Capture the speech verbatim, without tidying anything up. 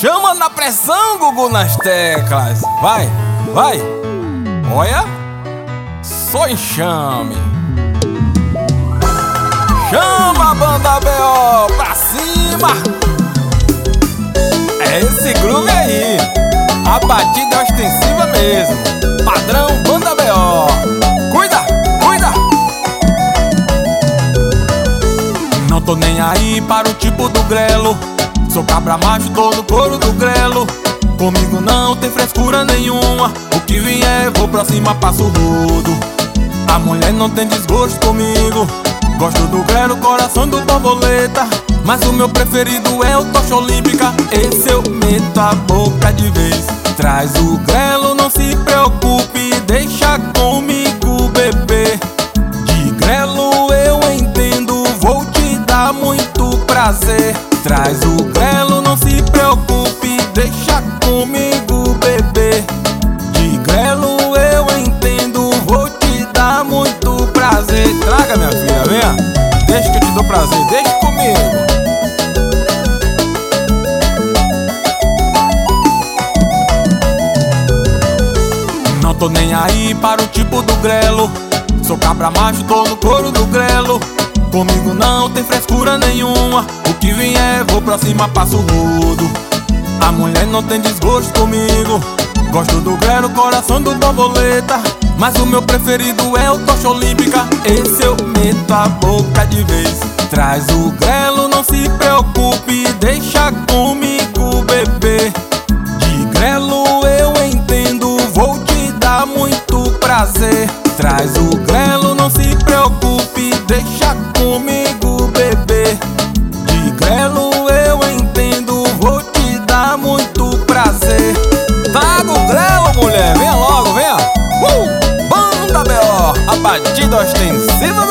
Chama na pressão, Gugu nas teclas. Vai, vai. Olha, só enxame. Chama a banda B O pra cima. É esse groove aí. A batida é ostensiva mesmo. Padrão banda B O. Cuida, cuida. Não tô nem aí para o tipo do grelo. Sou cabra macho, tô no couro do grelo. Comigo não tem frescura nenhuma. O que vier, vou pra cima, passo rodo. A mulher não tem desgosto comigo. Gosto do grelo, coração do borboleta. Mas o meu preferido é o tocha olímpica. Esse eu meto a boca de vez. Traz o grelo, não se preocupe, deixa comigo, bebê. De grelo eu entendo, vou te dar muito prazer. Traz o grelo, não se preocupe, deixa comigo, bebê. De grelo eu entendo, vou te dar muito prazer. Traga, minha filha, venha. Deixa que eu te dou prazer, deixa comigo. Não tô nem aí para o tipo do grelo. Sou cabra macho, tô no couro do grelo. Comigo não tem frescura nenhuma. O que vier, vou pra cima, passo rodo. A mulher não tem desgosto comigo. Gosto do grelo, coração do borboleta. Mas o meu preferido é o tocha olímpica. Esse eu meto a boca de vez. Traz o grelo, não se preocupe, deixa comigo, bebê. De grelo eu entendo, vou te dar muito prazer. Traz o grelo, não se preocupe, deixa comigo, bebê. De grelo eu entendo, vou te dar muito prazer. Traga o grelo, mulher, venha logo, venha. uh! Banda B O, a batida ostensiva.